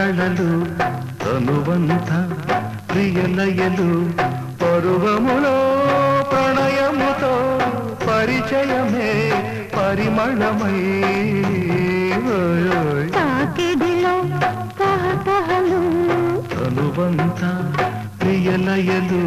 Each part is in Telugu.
తళతళలు తనువంత ప్రియలయలు పరువములో ప్రణయముతో పరిచయమే పరిమళమై తాకిడిలో తహతహలు తనువంత ప్రియలయలు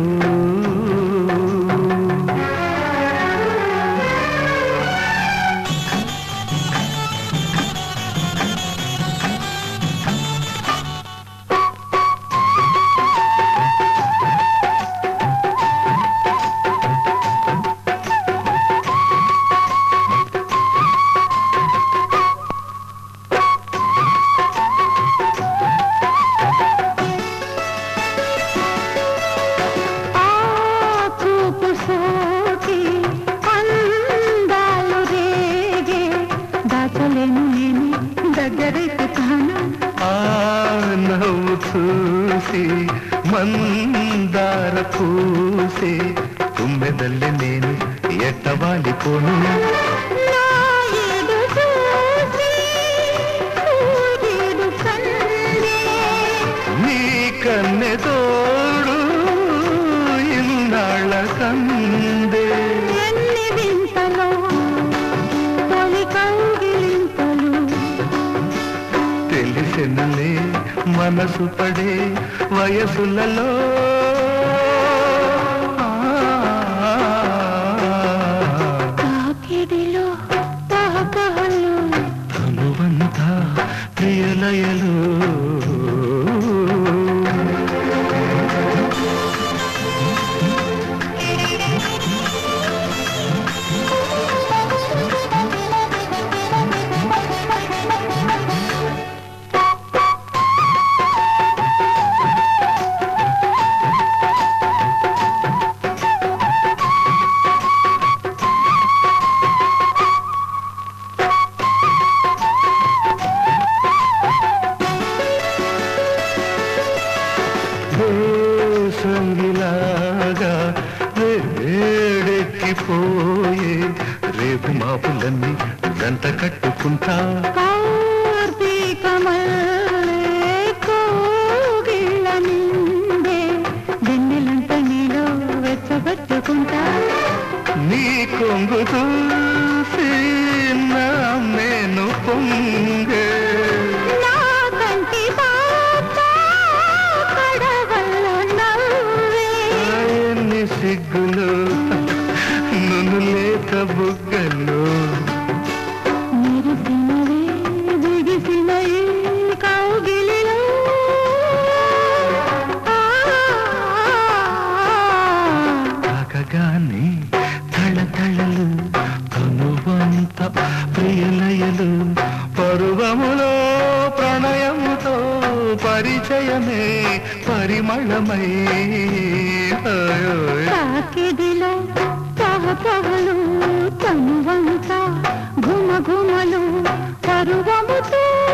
నవ్వు చూసి మందార పూసే తుమ్మెదల్లి నేను ఎట్టవాలిపోను నీ కన్నె తోడు ఇన్నాళ్ళ కందే తెలిసినలే మనసు పడే వయసులలో తాకిడిలో తహతహలు తనువంత ప్రియలయలు సంగిలాగా వేడెక్కిపోయే రేపు మాపులన్నీ గంట కట్టుకుంటా నీ కొంగు చూసి నేను పొంగే సిగ్గులు నును లేక బుగ్గలు మెరిసినవే దిగిసిన ఈ కౌగిలిలో తాకగానే తళతళలు తనువంత ప్రియలయలు పరువములో ప్రణయముతో పరిచయమే పరిమళమై తాకిడిలో తహతహలు తనువంత ఘుమఘుమలు పరువముతో